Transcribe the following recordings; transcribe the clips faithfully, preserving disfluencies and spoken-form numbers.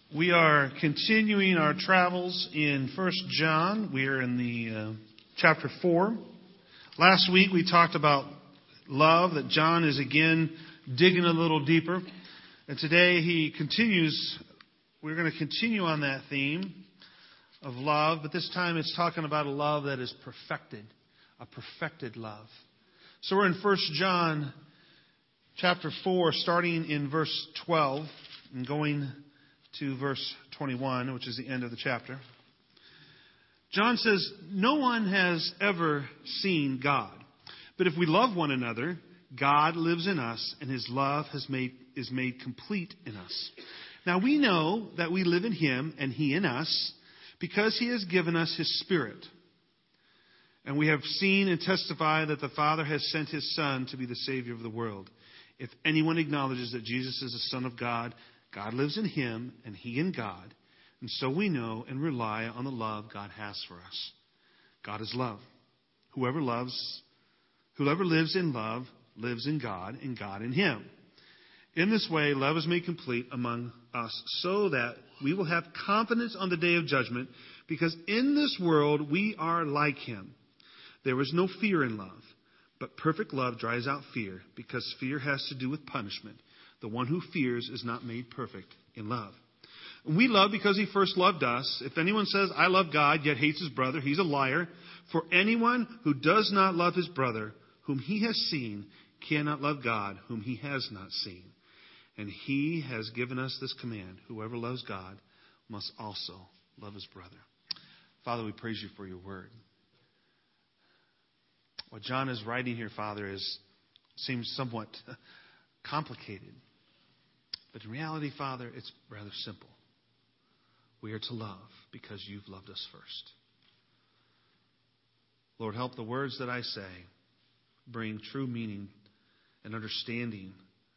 We are continuing our travels in First John. We are in the uh, chapter four. Last week we talked about love, that John is again digging a little deeper. And today he continues, we're going to continue on that theme of love, but this time it's talking about a love that is perfected, a perfected love. So we're in First John chapter four, starting in verse twelve and going to verse twenty-one, which is the end of the chapter. John says, "No one has ever seen God. But if we love one another, God lives in us, and His love has made is made complete in us. Now we know that we live in Him, and He in us, because He has given us His Spirit. And we have seen and testify that the Father has sent His Son to be the Savior of the world. If anyone acknowledges that Jesus is the Son of God, God lives in Him, and He in God. And so we know and rely on the love God has for us. God is love. Whoever loves, whoever lives in love, lives in God, and God in Him. In this way, love is made complete among us, so that we will have confidence on the day of judgment, because in this world we are like Him. There is no fear in love, but perfect love drives out fear, because fear has to do with punishment. The one who fears is not made perfect in love. And we love because He first loved us. If anyone says, 'I love God,' yet hates his brother, he's a liar. For anyone who does not love his brother, whom he has seen, cannot love God, whom he has not seen. And He has given us this command: whoever loves God must also love his brother." Father, we praise You for Your word. What John is writing here, Father, is seems somewhat complicated. But in reality, Father, it's rather simple. We are to love because You've loved us first. Lord, help the words that I say bring true meaning and understanding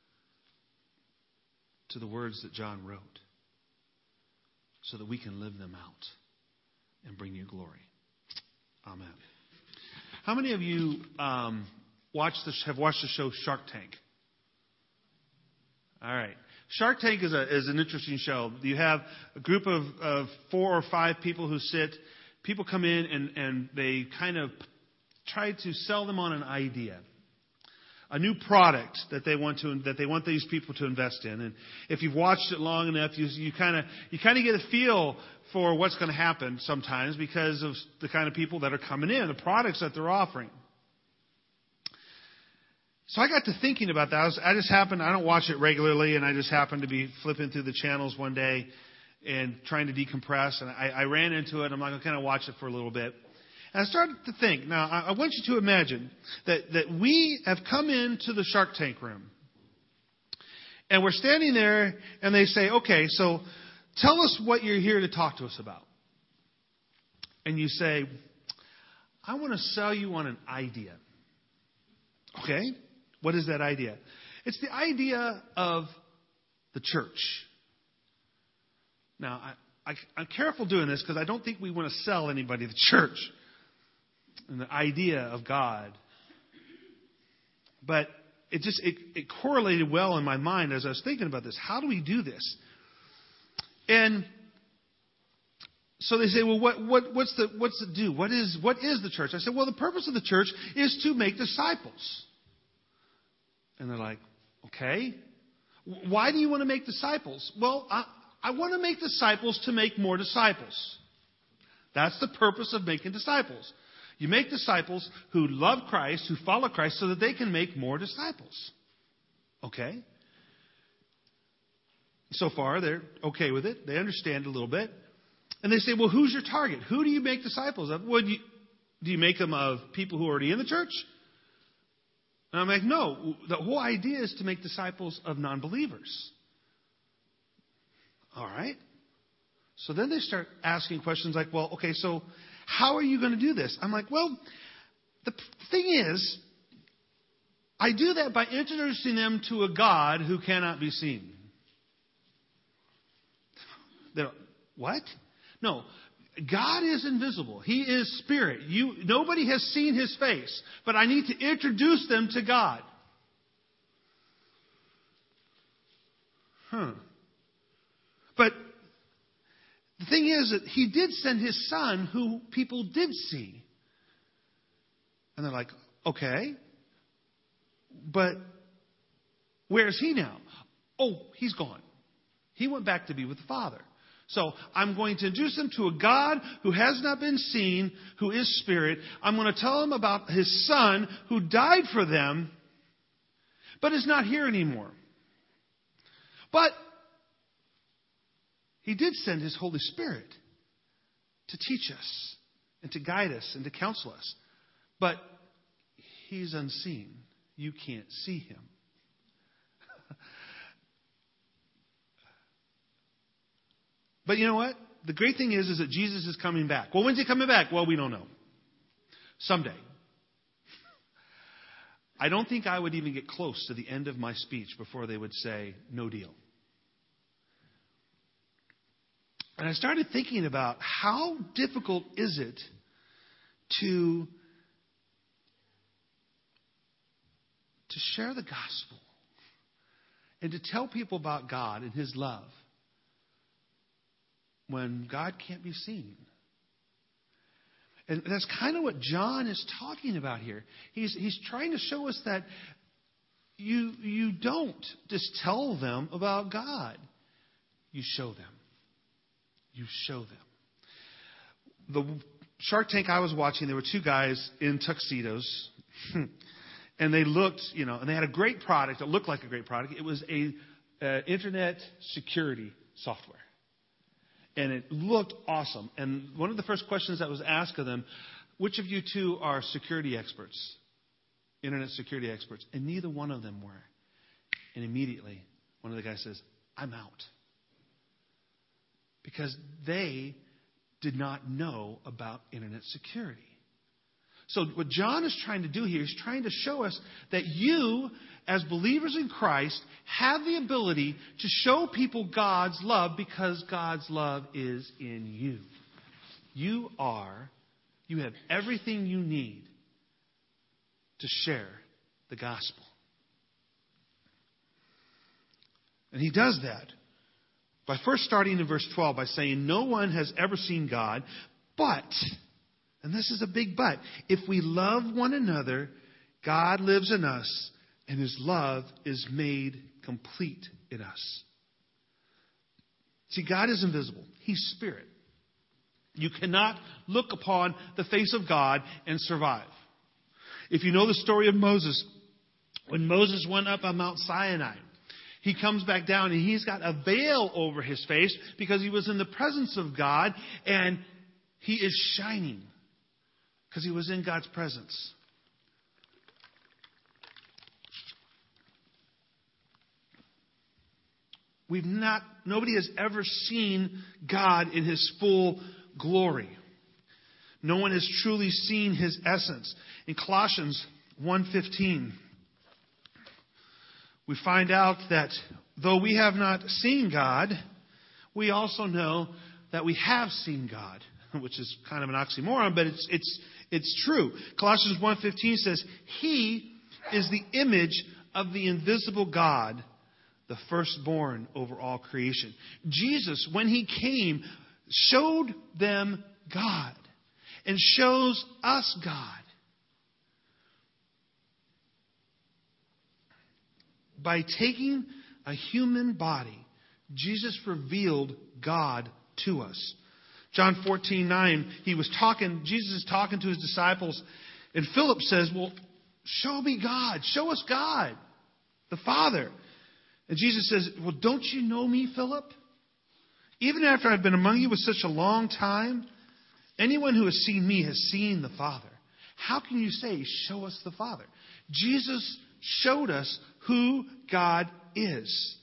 to the words that John wrote, so that we can live them out and bring You glory. Amen. How many of you um, watch the, have watched the show Shark Tank? All right. Shark Tank is, a, is an interesting show. You have a group of, of four or five people who sit. People come in and, and they kind of try to sell them on an idea, a new product that they want to that they want these people to invest in. And if you've watched it long enough, you you kind of you kind of get a feel for what's going to happen sometimes because of the kind of people that are coming in, the products that they're offering. So I got to thinking about that. I, was, I just happened, I don't watch it regularly, and I just happened to be flipping through the channels one day and trying to decompress. And I, I ran into it. I'm like, I'm going to watch it for a little bit. And I started to think, now I, I want you to imagine that, that we have come into the Shark Tank room. And we're standing there, and they say, "Okay, so tell us what you're here to talk to us about." And you say, "I want to sell you on an idea." Okay? What is that idea? It's the idea of the church. Now, I, I, I'm careful doing this because I don't think we want to sell anybody the church and the idea of God. But it just it, it correlated well in my mind as I was thinking about this. How do we do this? And so they say, "Well, what what what's the what's the do? What is what is the church?" I said, "Well, the purpose of the church is to make disciples." And they're like, "Okay, why do you want to make disciples?" "Well, I, I want to make disciples to make more disciples. That's the purpose of making disciples. You make disciples who love Christ, who follow Christ, so that they can make more disciples." Okay. So far, they're okay with it. They understand a little bit. And they say, "Well, who's your target? Who do you make disciples of?" "Well, do you, do you make them of people who are already in the church?" And I'm like, "No, the whole idea is to make disciples of non-believers." All right. So then they start asking questions like, "Well, okay, so how are you going to do this?" I'm like, "Well, the thing is, I do that by introducing them to a God who cannot be seen." They're, "What?" "No, God is invisible. He is spirit. You, nobody has seen His face, but I need to introduce them to God." Huh. But thing is that he did send his son who people did see. And they're like, okay, but where is he now? Oh, he's gone. He went back to be with the Father. So I'm going to introduce him to a God who has not been seen, who is spirit. I'm going to tell him about his son who died for them, but is not here anymore. But he did send his Holy Spirit to teach us and to guide us and to counsel us. But he's unseen. You can't see him. But you know what? The great thing is, is that Jesus is coming back. Well, when's he coming back? Well, we don't know. Someday. I don't think I would even get close to the end of my speech before they would say, no deal. And I started thinking about how difficult is it to, to share the gospel and to tell people about God and his love when God can't be seen. And that's kind of what John is talking about here. He's, he's trying to show us that you, you don't just tell them about God. You show them. You show them. The Shark Tank I was watching, there were two guys in tuxedos. And they looked, you know, and they had a great product. It looked like a great product. It was a uh, internet security software. And it looked awesome. And one of the first questions that was asked of them, which of you two are security experts? Internet security experts. And neither one of them were. And immediately, one of the guys says, I'm out. Because they did not know about internet security. So what John is trying to do here is trying to show us that you, as believers in Christ, have the ability to show people God's love because God's love is in you. You are, you have everything you need to share the gospel. And he does that by first starting in verse twelve by saying, no one has ever seen God, but... and this is a big but. If we love one another, God lives in us, and his love is made complete in us. See, God is invisible. He's spirit. You cannot look upon the face of God and survive. If you know the story of Moses, when Moses went up on Mount Sinai, he comes back down and he's got a veil over his face because he was in the presence of God, and he is shining. Because he was in God's presence. We've not, nobody has ever seen God in his full glory. No one has truly seen his essence. In Colossians one fifteen, we find out that though we have not seen God, we also know that we have seen God. Which is kind of an oxymoron, but it's it's it's true. Colossians one fifteen says, he is the image of the invisible God, the firstborn over all creation. Jesus, when he came, showed them God and shows us God. By taking a human body, Jesus revealed God to us. John fourteen nine, he was talking, Jesus is talking to his disciples, and Philip says, well, show me God. Show us God, the Father. And Jesus says, well, don't you know me, Philip? Even after I've been among you with such a long time, anyone who has seen me has seen the Father. How can you say, show us the Father? Jesus showed us who God is.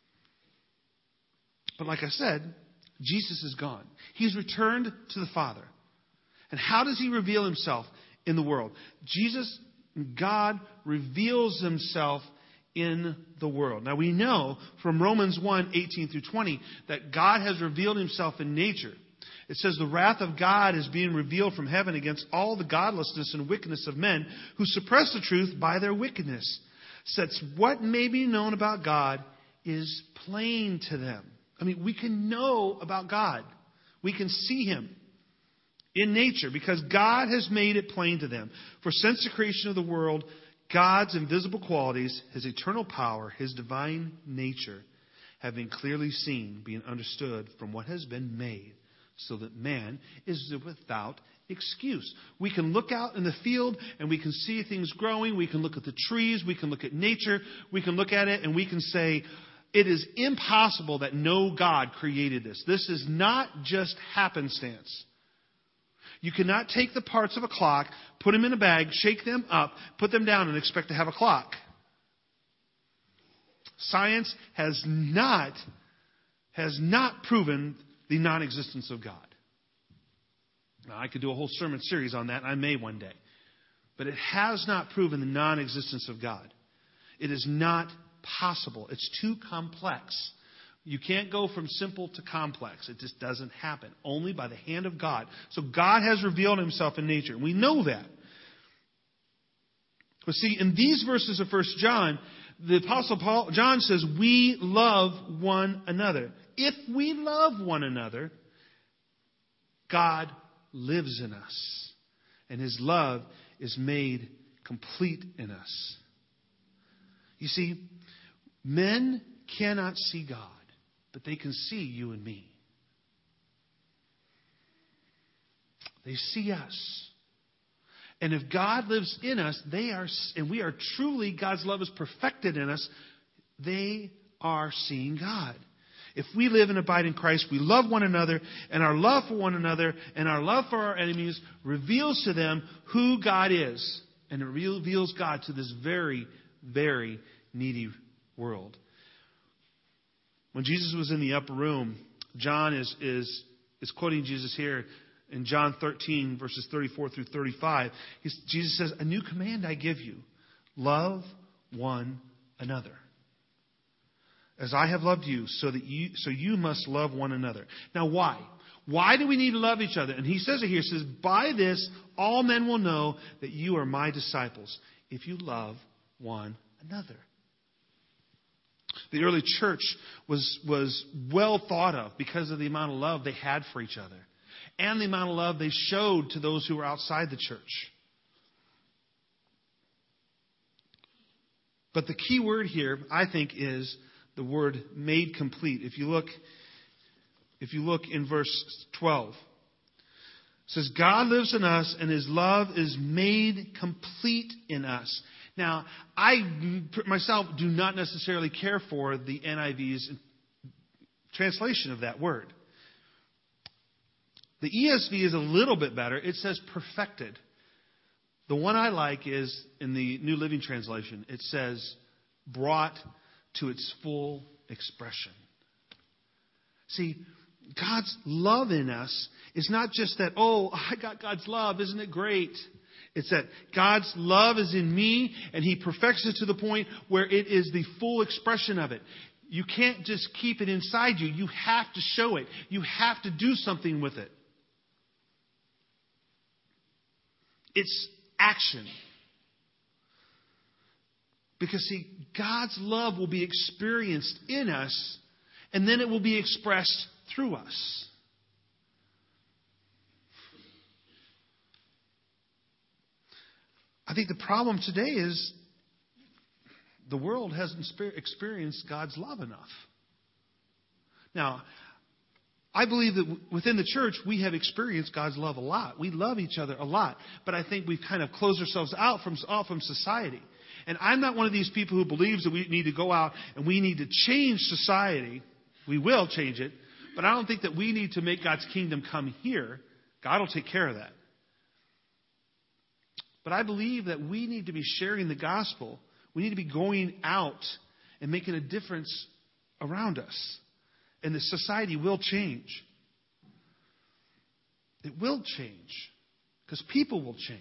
But like I said, Jesus is gone. He's returned to the Father. And how does he reveal himself in the world? Jesus, God, reveals himself in the world. Now we know from Romans one eighteen through twenty that God has revealed himself in nature. It says the wrath of God is being revealed from heaven against all the godlessness and wickedness of men who suppress the truth by their wickedness. Since what may be known about God is plain to them. I mean, we can know about God. We can see him in nature because God has made it plain to them. For since the creation of the world, God's invisible qualities, his eternal power, his divine nature, have been clearly seen, being understood from what has been made, so that man is without excuse. We can look out in the field and we can see things growing. We can look at the trees. We can look at nature. We can look at it and we can say, it is impossible that no God created this. This is not just happenstance. You cannot take the parts of a clock, put them in a bag, shake them up, put them down, and expect to have a clock. Science has not, has not proven the non-existence of God. Now, I could do a whole sermon series on that, and I may one day. But it has not proven the non-existence of God. It is not possible. It's too complex. You can't go from simple to complex. It just doesn't happen. Only by the hand of God. So God has revealed himself in nature. We know that. But see, in these verses of First John, the Apostle Paul, John says, we love one another. If we love one another, God lives in us. And his love is made complete in us. You see, men cannot see God, but they can see you and me. They see us. And if God lives in us, they are, and we are truly, God's love is perfected in us, they are seeing God. If we live and abide in Christ, we love one another, and our love for one another and our love for our enemies reveals to them who God is. And it reveals God to this very, very needy world. When Jesus was in the upper room, John is, is, is quoting Jesus here in John thirteen, verses thirty-four through thirty-five. He's, Jesus says, a new command I give you, love one another. As I have loved you, so that you, so you must love one another. Now why? Why do we need to love each other? And he says it here, he says, by this all men will know that you are my disciples, if you love one another. The early church was, was well thought of because of the amount of love they had for each other and the amount of love they showed to those who were outside the church. But the key word here, I think, is the word made complete. If you look, if you look in verse twelve, it says, God lives in us and his love is made complete in us. Now, I myself do not necessarily care for the N I V's translation of that word. The E S V is a little bit better. It says perfected. The one I like is in the New Living Translation. It says brought to its full expression. See, God's love in us is not just that, oh, I got God's love, isn't it great? It's that God's love is in me and he perfects it to the point where it is the full expression of it. You can't just keep it inside you. You have to show it. You have to do something with it. It's action. Because, see, God's love will be experienced in us, and then it will be expressed through us. I think the problem today is the world hasn't experienced God's love enough. Now, I believe that within the church, we have experienced God's love a lot. We love each other a lot. But I think we've kind of closed ourselves out from, out from society. And I'm not one of these people who believes that we need to go out and we need to change society. We will change it. But I don't think that we need to make God's kingdom come here. God will take care of that. But I believe that we need to be sharing the gospel. We need to be going out and making a difference around us. And the society will change. It will change. Because people will change.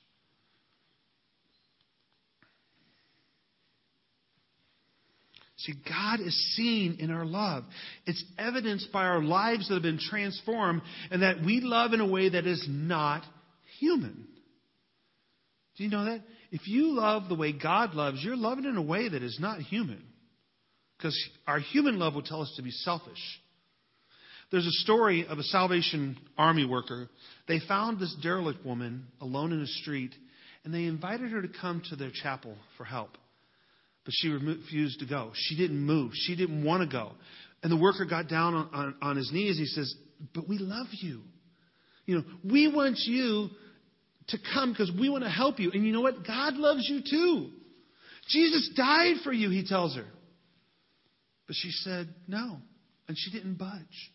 See, God is seen in our love. It's evidenced by our lives that have been transformed and that we love in a way that is not human. Do you know that? If you love the way God loves, you're loving in a way that is not human. Because our human love will tell us to be selfish. There's a story of a Salvation Army worker. They found this derelict woman alone in a street, and they invited her to come to their chapel for help. But she refused to go. She didn't move. She didn't want to go. And the worker got down on, on, on his knees. He says, but we love you. You know, we want you to come because we want to help you. And you know what? God loves you too. Jesus died for you, he tells her. But she said no. And she didn't budge.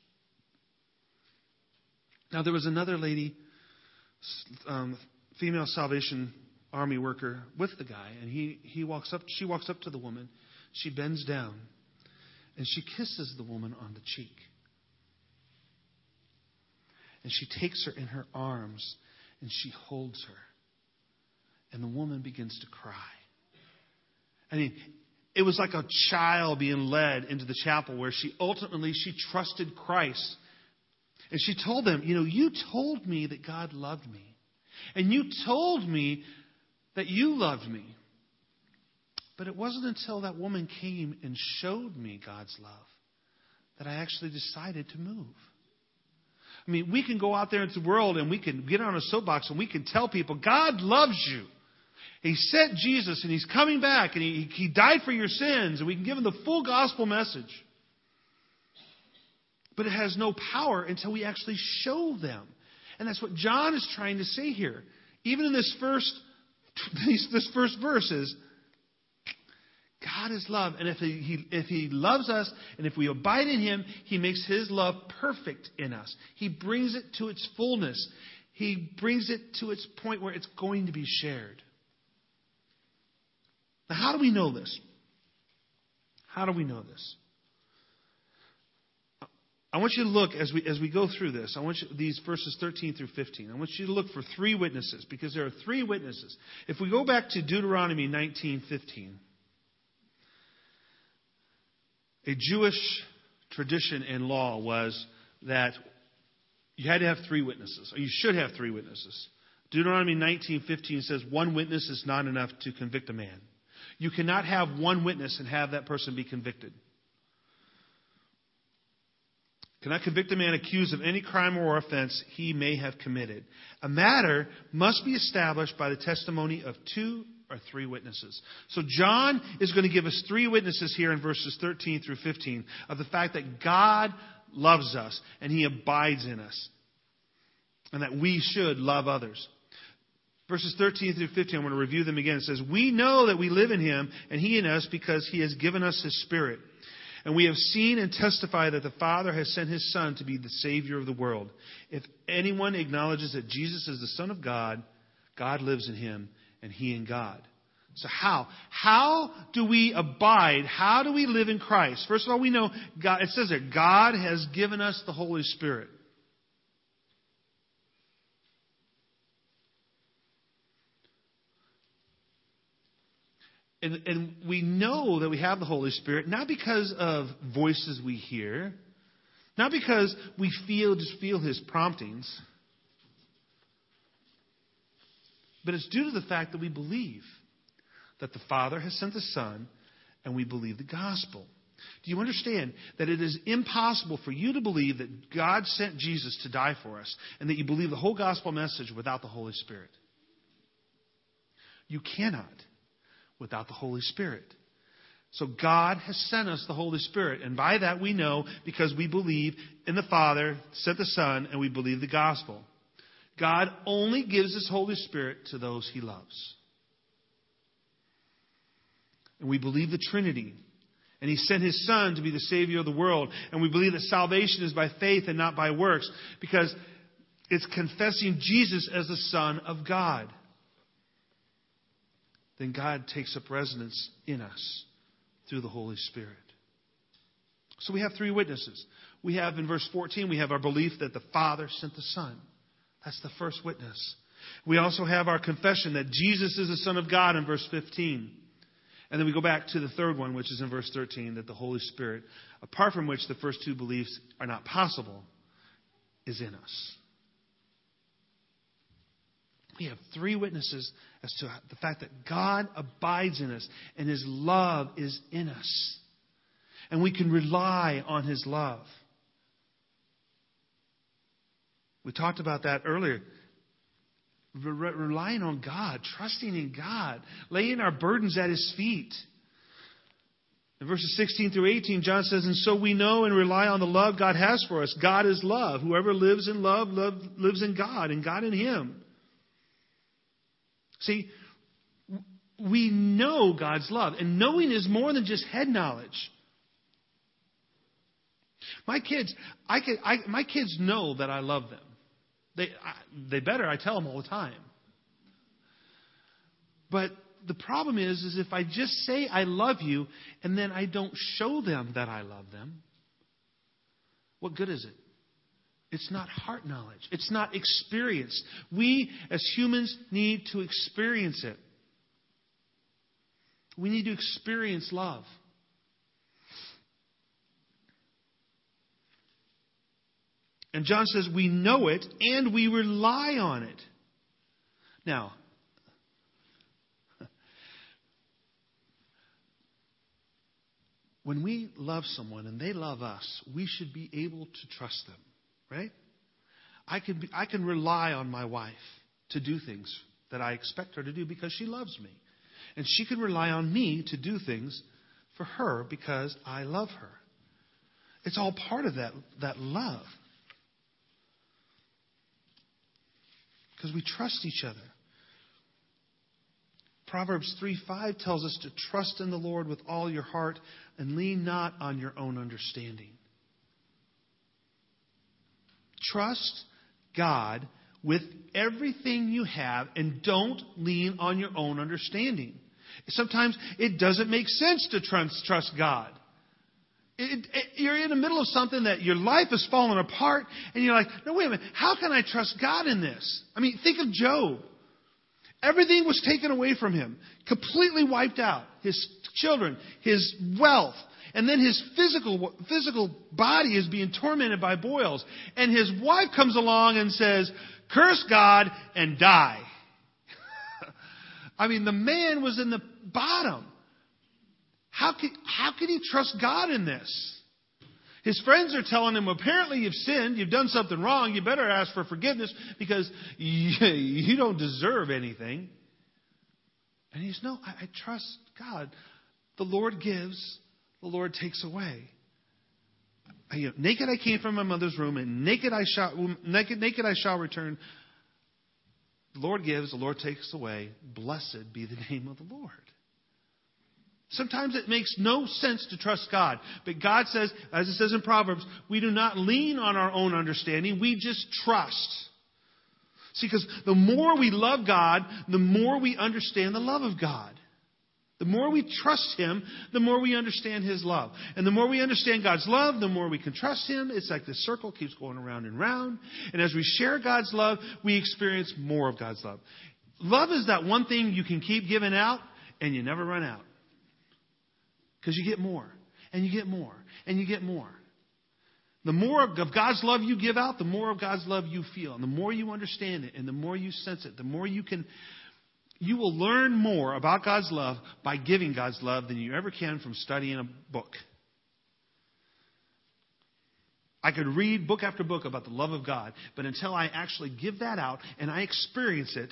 Now, there was another lady, um, female Salvation Army worker with the guy. And he, he walks up, she walks up to the woman. She bends down. And she kisses the woman on the cheek. And she takes her in her arms. And she holds her. And the woman begins to cry. I mean, it was like a child being led into the chapel where she ultimately, she trusted Christ. And she told them, you know, you told me that God loved me. And you told me that you loved me. But it wasn't until that woman came and showed me God's love that I actually decided to move. I mean, we can go out there into the world and we can get on a soapbox and we can tell people, God loves you. He sent Jesus and He's coming back and He, he died for your sins. And we can give them the full gospel message. But it has no power until we actually show them. And that's what John is trying to say here. Even in this first, this first verse is, God is love. And if he, if he loves us and if we abide in Him, He makes His love perfect in us. He brings it to its fullness. He brings it to its point where it's going to be shared. Now, how do we know this? How do we know this? I want you to look as we as we go through this. I want you, these verses thirteen through fifteen. I want you to look for three witnesses because there are three witnesses. If we go back to Deuteronomy nineteen fifteen, a Jewish tradition and law was that you had to have three witnesses, or you should have three witnesses. Deuteronomy nineteen fifteen says one witness is not enough to convict a man. You cannot have one witness and have that person be convicted. Cannot convict a man accused of any crime or offense he may have committed. A matter must be established by the testimony of two or three witnesses. So John is going to give us three witnesses here in verses thirteen through fifteen of the fact that God loves us and He abides in us and that we should love others. Verses thirteen through fifteen, I'm going to review them again. It says, we know that we live in Him and He in us because He has given us His Spirit. And we have seen and testify that the Father has sent His Son to be the Savior of the world. If anyone acknowledges that Jesus is the Son of God, God lives in Him and He in God. So how? How do we abide? How do we live in Christ? First of all, we know God, it says that God has given us the Holy Spirit. And, and we know that we have the Holy Spirit, not because of voices we hear, not because we feel just feel His promptings, but it's due to the fact that we believe that the Father has sent the Son, and we believe the gospel. Do you understand that it is impossible for you to believe that God sent Jesus to die for us, and that you believe the whole gospel message without the Holy Spirit? You cannot. Without the Holy Spirit. So God has sent us the Holy Spirit. And by that we know because we believe in the Father, sent the Son, and we believe the gospel. God only gives His Holy Spirit to those He loves. And we believe the Trinity. And He sent His Son to be the Savior of the world. And we believe that salvation is by faith and not by works. Because it's confessing Jesus as the Son of God. Then God takes up residence in us through the Holy Spirit. So we have three witnesses. We have in verse fourteen, we have our belief that the Father sent the Son. That's the first witness. We also have our confession that Jesus is the Son of God in verse fifteen. And then we go back to the third one, which is in verse thirteen, that the Holy Spirit, apart from which the first two beliefs are not possible, is in us. We have three witnesses as to the fact that God abides in us and His love is in us. And we can rely on His love. We talked about that earlier. Re- relying on God, trusting in God, laying our burdens at His feet. In verses sixteen through eighteen, John says, and so we know and rely on the love God has for us. God is love. Whoever lives in love, love lives in God, and God in him. See, we know God's love. And knowing is more than just head knowledge. My kids, I can, I, my kids know that I love them. They, I, they better. I tell them all the time. But the problem is, is if I just say I love you and then I don't show them that I love them, what good is it? It's not heart knowledge. It's not experience. We as humans need to experience it. We need to experience love. And John says we know it and we rely on it. Now, when we love someone and they love us, we should be able to trust them, right? I can be, I can rely on my wife to do things that I expect her to do because she loves me. And she can rely on me to do things for her because I love her. It's all part of that, that love. Because we trust each other. Proverbs three five tells us to trust in the Lord with all your heart and lean not on your own understanding. Trust God with everything you have and don't lean on your own understanding. Sometimes it doesn't make sense to trust, trust God. It, it, you're in the middle of something that your life is falling apart and you're like, no, wait a minute. How can I trust God in this? I mean, think of Job. Everything was taken away from him, completely wiped out. His children, his wealth, and then his physical physical body is being tormented by boils. And his wife comes along and says, curse God and die. I mean, the man was in the bottom. How could, how could he trust God in this? His friends are telling him, apparently you've sinned, you've done something wrong, you better ask for forgiveness because you, you don't deserve anything. And he's, no, I, I trust God. The Lord gives, the Lord takes away. I, you know, naked I came from my mother's womb, and naked I shall, naked, naked I shall return. The Lord gives, the Lord takes away. Blessed be the name of the Lord. Sometimes it makes no sense to trust God. But God says, as it says in Proverbs, we do not lean on our own understanding. We just trust. See, because the more we love God, the more we understand the love of God. The more we trust Him, the more we understand His love. And the more we understand God's love, the more we can trust Him. It's like this circle keeps going around and round. And as we share God's love, we experience more of God's love. Love is that one thing you can keep giving out and you never run out. Because you get more, and you get more, and you get more. The more of God's love you give out, the more of God's love you feel. And the more you understand it, and the more you sense it, the more you can, you will learn more about God's love by giving God's love than you ever can from studying a book. I could read book after book about the love of God, but until I actually give that out and I experience it,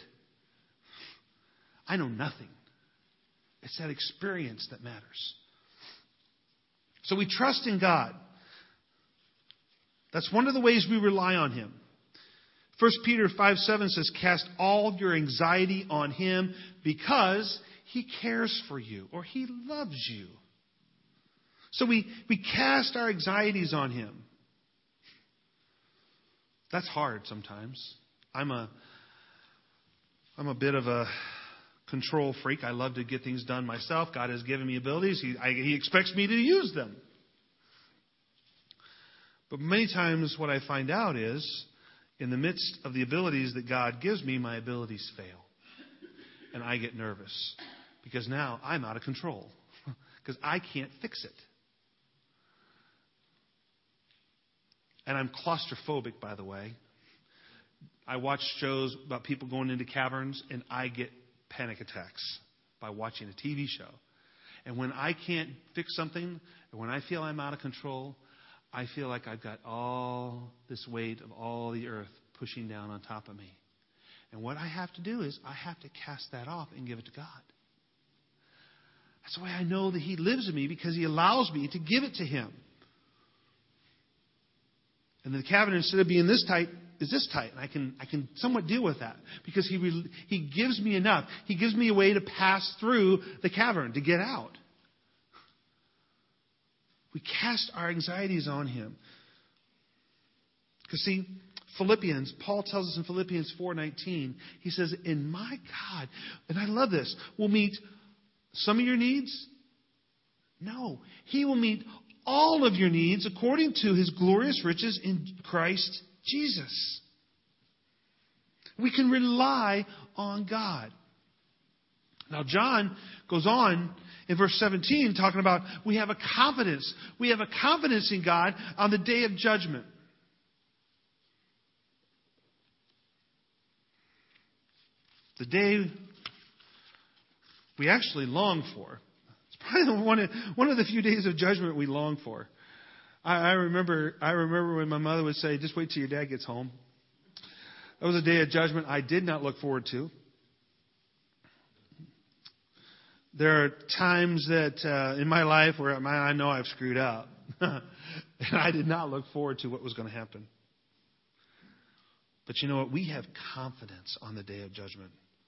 I know nothing. It's that experience that matters. So we trust in God. That's one of the ways we rely on Him. First Peter five seven says, cast all your anxiety on Him because He cares for you or He loves you. So we, we cast our anxieties on Him. That's hard sometimes. I'm a, I'm a bit of a control freak. I love to get things done myself. God has given me abilities. He, I, he expects me to use them. But many times what I find out is, in the midst of the abilities that God gives me, my abilities fail. And I get nervous. Because now I'm out of control. Because I can't fix it. And I'm claustrophobic, by the way. I watch shows about people going into caverns, and I get panic attacks by watching a T V show. And when I can't fix something, or when I feel I'm out of control, I feel like I've got all this weight of all the earth pushing down on top of me. And what I have to do is I have to cast that off and give it to God. That's the way I know that He lives in me, because He allows me to give it to Him. And the cabinet, instead of being this tight, is this tight. And I can I can somewhat deal with that, because He re, He gives me enough. He gives me a way to pass through the cavern, to get out. We cast our anxieties on Him. Because see, Philippians, Paul tells us in Philippians four nineteen, he says, "And my God," and I love this, "will meet some of your needs? No. He will meet all of your needs according to His glorious riches in Christ Jesus." We can rely on God. Now, John goes on in verse seventeen talking about we have a confidence. We have a confidence in God on the day of judgment. The day we actually long for. It's probably one of, one of the few days of judgment we long for. I, I remember I remember when my mother would say, "Just wait till your dad gets home." That was a day of judgment I did not look forward to. There are times that uh, in my life where I know I've screwed up. And I did not look forward to what was going to happen. But you know what? We have confidence on the day of judgment.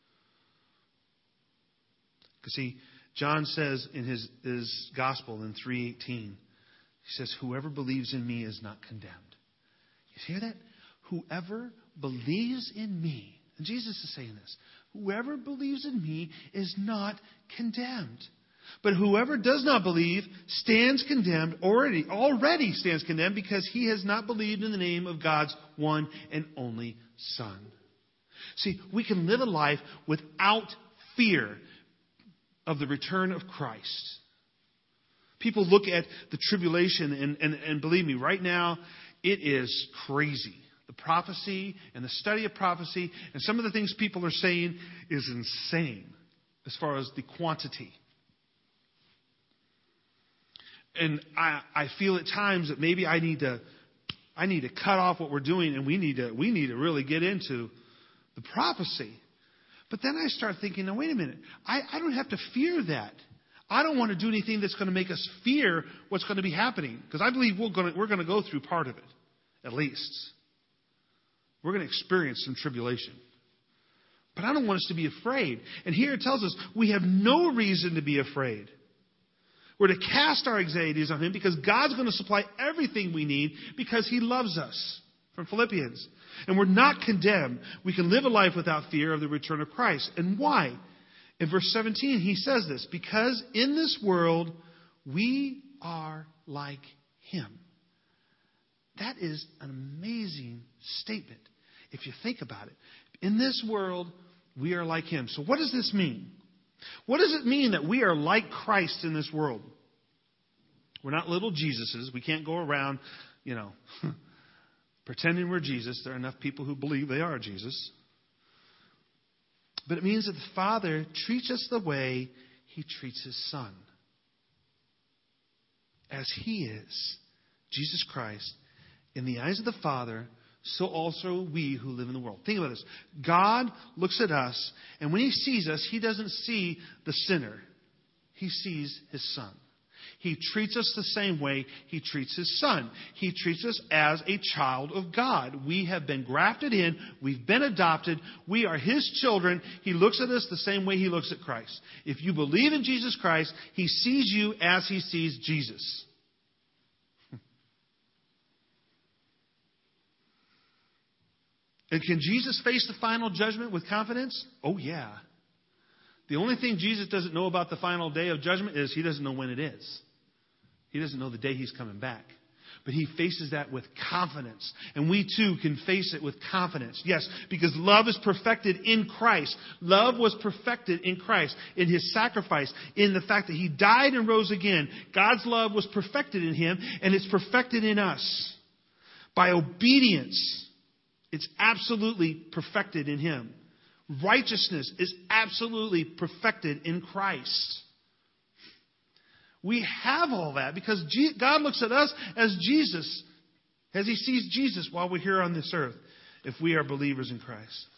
Because see, John says in his, his gospel in three eighteen, he says, "Whoever believes in me is not condemned." You hear that? Whoever believes in me. And Jesus is saying this. Whoever believes in me is not condemned. But whoever does not believe stands condemned, already, already stands condemned, because he has not believed in the name of God's one and only Son. See, we can live a life without fear of the return of Christ. People look at the tribulation, and, and, and believe me, right now, it is crazy. The prophecy and the study of prophecy and some of the things people are saying is insane as far as the quantity. And I, I feel at times that maybe I need to I need to cut off what we're doing, and we need to we need to really get into the prophecy. But then I start thinking, now wait a minute, I, I don't have to fear that. I don't want to do anything that's going to make us fear what's going to be happening, because I believe we're going to, we're going to go through part of it, at least. We're going to experience some tribulation. But I don't want us to be afraid. And here it tells us we have no reason to be afraid. We're to cast our anxieties on Him, because God's going to supply everything we need, because He loves us. From Philippians. And we're not condemned. We can live a life without fear of the return of Christ. And why? In verse seventeen, he says this: because in this world we are like Him. That is an amazing statement if you think about it. In this world we are like Him. So what does this mean? What does it mean that we are like Christ in this world? We're not little Jesuses. We can't go around, you know, pretending we're Jesus. There are enough people who believe they are Jesus. But it means that the Father treats us the way He treats His Son. As He is, Jesus Christ, in the eyes of the Father, so also we who live in the world. Think about this. God looks at us, and when He sees us, He doesn't see the sinner. He sees His Son. He treats us the same way He treats His Son. He treats us as a child of God. We have been grafted in. We've been adopted. We are His children. He looks at us the same way He looks at Christ. If you believe in Jesus Christ, He sees you as He sees Jesus. And can Jesus face the final judgment with confidence? Oh, yeah. The only thing Jesus doesn't know about the final day of judgment is He doesn't know when it is. He doesn't know the day He's coming back. But He faces that with confidence. And we too can face it with confidence. Yes, because love is perfected in Christ. Love was perfected in Christ, in His sacrifice, in the fact that He died and rose again. God's love was perfected in Him, and it's perfected in us. By obedience, it's absolutely perfected in Him. Righteousness is absolutely perfected in Christ. We have all that because God looks at us as Jesus, as He sees Jesus while we're here on this earth. if we are believers in Christ.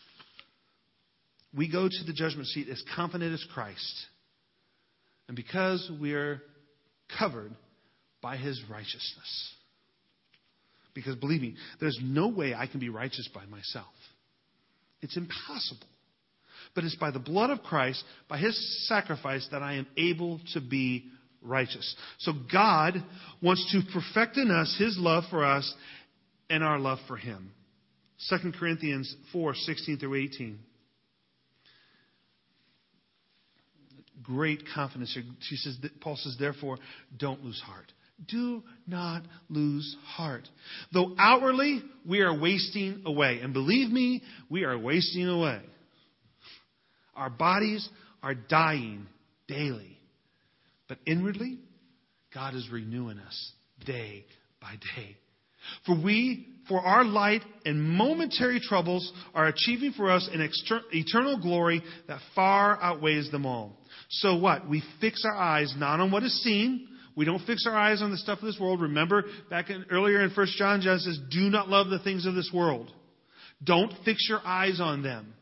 We go to the judgment seat as confident as Christ. And because we are covered by His righteousness. Because believe me, there's no way I can be righteous by myself. It's impossible. But it's by the blood of Christ, by His sacrifice, that I am able to be righteous. So God wants to perfect in us His love for us and our love for Him. Second Corinthians four, sixteen through eighteen. Great confidence here. She says, Paul says, therefore, don't lose heart. Do not lose heart. Though outwardly we are wasting away. And believe me, we are wasting away. Our bodies are dying daily. But inwardly, God is renewing us day by day. For we, for our light and momentary troubles are achieving for us an exter- eternal glory that far outweighs them all. So what? We fix our eyes not on what is seen. We don't fix our eyes on the stuff of this world. Remember, back in, earlier in First John, John says, do not love the things of this world. Don't fix your eyes on them.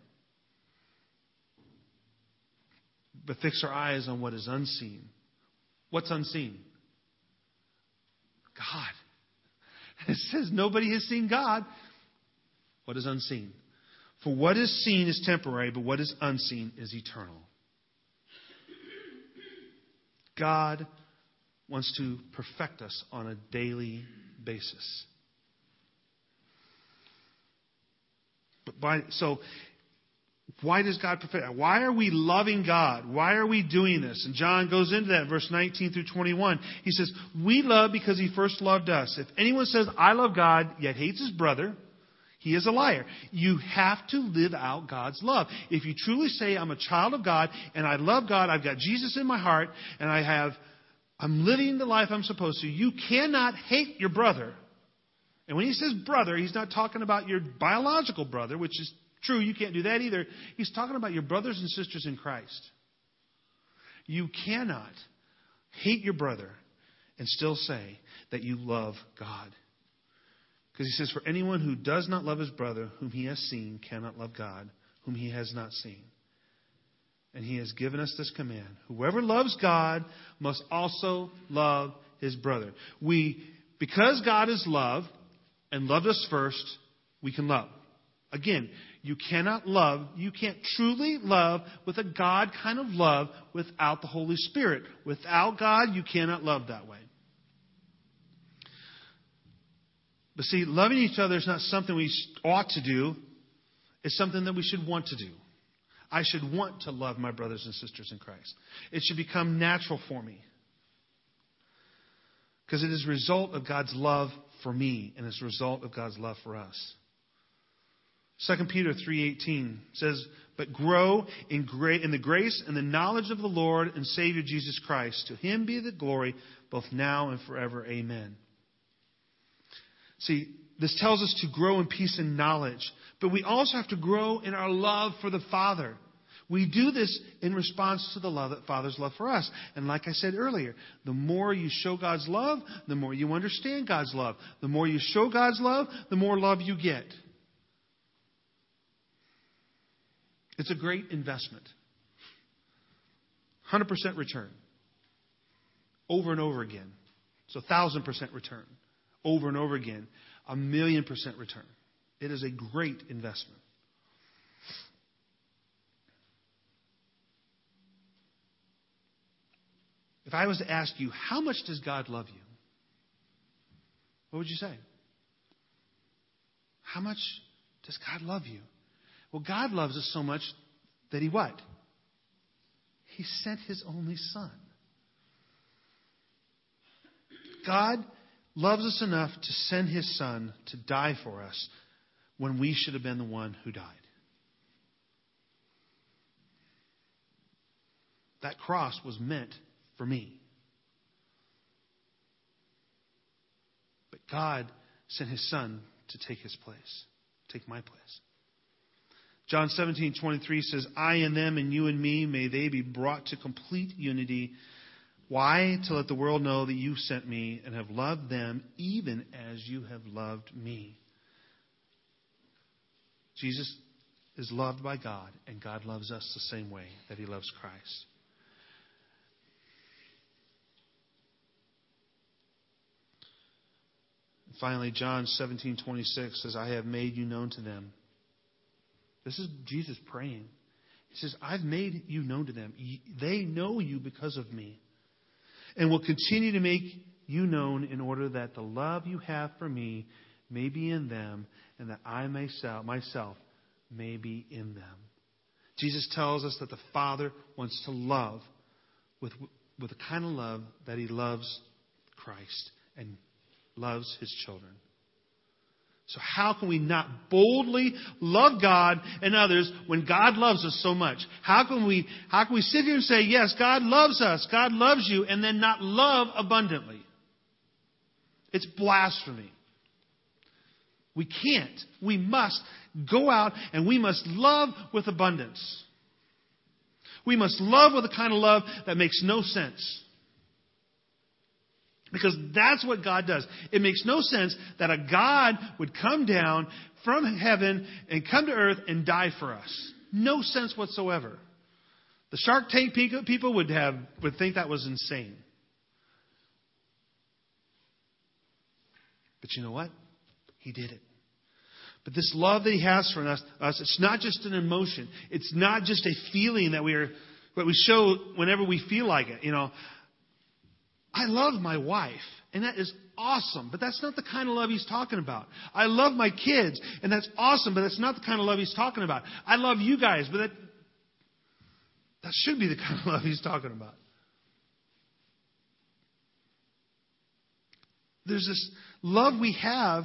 But fix our eyes on what is unseen. What's unseen? God. It says nobody has seen God. What is unseen? For what is seen is temporary, but what is unseen is eternal. God wants to perfect us on a daily basis. But by, so, why does God perfect? Why are we loving God? Why are we doing this? And John goes into that in verse nineteen through twenty-one. He says, we love because He first loved us. If anyone says, I love God, yet hates his brother, he is a liar. You have to live out God's love. If you truly say, I'm a child of God, and I love God, I've got Jesus in my heart, and I have, I'm living the life I'm supposed to, you cannot hate your brother. And when he says brother, he's not talking about your biological brother, which is true, you can't do that either. He's talking about your brothers and sisters in Christ. You cannot hate your brother and still say that you love God. Because he says, for anyone who does not love his brother whom he has seen cannot love God whom he has not seen. And He has given us this command. Whoever loves God must also love his brother. We, because God is love and loved us first, we can love. Again, you cannot love, you can't truly love with a God kind of love without the Holy Spirit. Without God, you cannot love that way. But see, loving each other is not something we ought to do. It's something that we should want to do. I should want to love my brothers and sisters in Christ. It should become natural for me. Because it is a result of God's love for me, and it's a result of God's love for us. Second Peter three eighteen says, but grow in, gra- in the grace and the knowledge of the Lord and Savior Jesus Christ. To Him be the glory both now and forever. Amen. See, this tells us to grow in peace and knowledge. But we also have to grow in our love for the Father. We do this in response to the love that Father's love for us. And like I said earlier, the more you show God's love, the more you understand God's love. The more you show God's love, the more love you get. It's a great investment. one hundred percent return. Over and over again. So one thousand percent return. Over and over again. A million percent return. It is a great investment. If I was to ask you, how much does God love you? What would you say? How much does God love you? Well, God loves us so much that He what? He sent His only Son. God loves us enough to send His Son to die for us when we should have been the one who died. That cross was meant for me. But God sent His Son to take His place, take my place. John seventeen twenty-three says, I and them and you and me, may they be brought to complete unity. Why? To let the world know that you sent me and have loved them even as you have loved me. Jesus is loved by God, and God loves us the same way that He loves Christ. Finally, John seventeen twenty-six says, I have made you known to them. This is Jesus praying. He says, I've made you known to them. They know you because of me, and will continue to make you known in order that the love you have for me may be in them, and that I myself, myself may be in them. Jesus tells us that the Father wants to love with, with the kind of love that He loves Christ and loves His children. So how can we not boldly love God and others when God loves us so much? How can we, how can we sit here and say, yes, God loves us, God loves you, and then not love abundantly? It's blasphemy. We can't. We must go out and we must love with abundance. We must love with a kind of love that makes no sense. Because that's what God does. It makes no sense that a God would come down from heaven and come to earth and die for us. No sense whatsoever. The Shark Tank people would have would think that was insane. But you know what? He did it. But this love that He has for us, us, it's not just an emotion. It's not just a feeling that we are, that we show whenever we feel like it. You know, I love my wife, and that is awesome, but that's not the kind of love He's talking about. I love my kids, and that's awesome, but that's not the kind of love He's talking about. I love you guys, but that, that should be the kind of love He's talking about. There's this love we have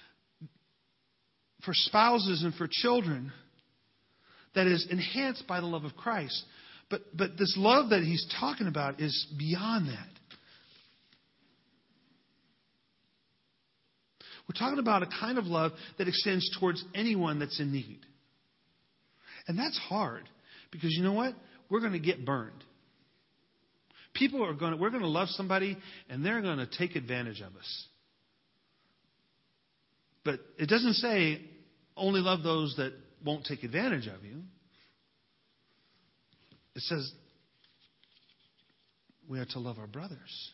for spouses and for children that is enhanced by the love of Christ. But, but this love that He's talking about is beyond that. We're talking about a kind of love that extends towards anyone that's in need. And that's hard because you know what? We're going to get burned. People are going to, we're going to love somebody and they're going to take advantage of us. But it doesn't say only love those that won't take advantage of you. It says we are to love our brothers.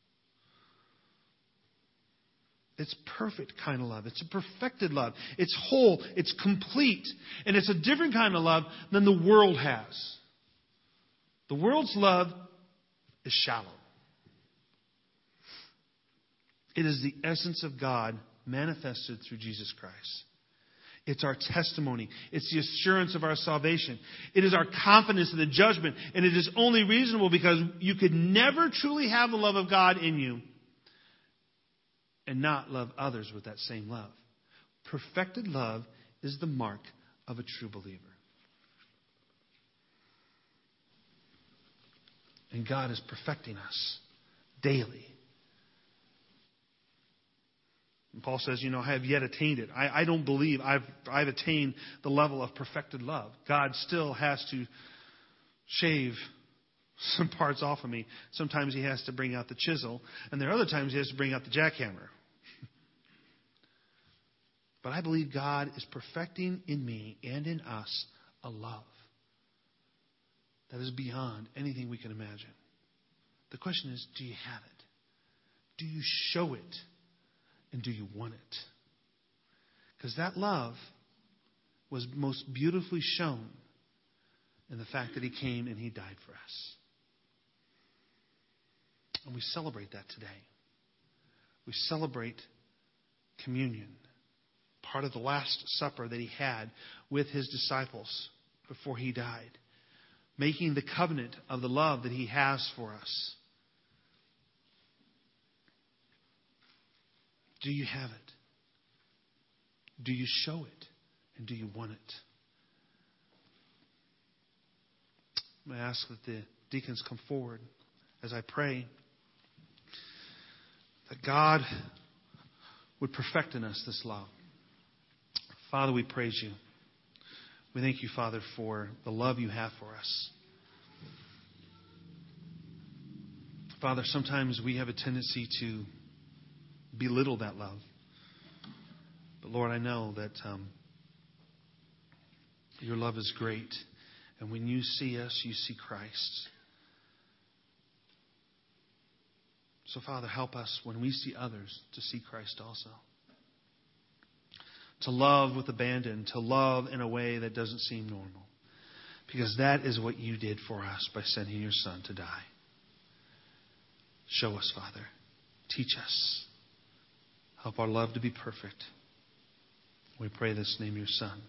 It's perfect kind of love. It's a perfected love. It's whole. It's complete. And it's a different kind of love than the world has. The world's love is shallow. It is the essence of God manifested through Jesus Christ. It's our testimony. It's the assurance of our salvation. It is our confidence in the judgment. And it is only reasonable because you could never truly have the love of God in you and not love others with that same love. Perfected love is the mark of a true believer. And God is perfecting us daily. And Paul says, you know, I have yet attained it. I, I don't believe I've, I've attained the level of perfected love. God still has to shave some parts off of me. Sometimes He has to bring out the chisel, and there are other times He has to bring out the jackhammer. But I believe God is perfecting in me and in us a love that is beyond anything we can imagine. The question is, do you have it? Do you show it? And do you want it? Because that love was most beautifully shown in the fact that He came and He died for us. And we celebrate that today. We celebrate communion, part of the Last Supper that He had with His disciples before He died, making the covenant of the love that He has for us. Do you have it? Do you show it? And do you want it? I'm going to ask that the deacons come forward as I pray that God would perfect in us this love. Father, we praise You. We thank You, Father, for the love You have for us. Father, sometimes we have a tendency to belittle that love. But Lord, I know that um, Your love is great. And when you see us, you see Christ. So, Father, help us when we see others to see Christ also. To love with abandon, to love in a way that doesn't seem normal. Because that is what you did for us by sending your Son to die. Show us, Father. Teach us. Help our love to be perfect. We pray this in the name of your Son.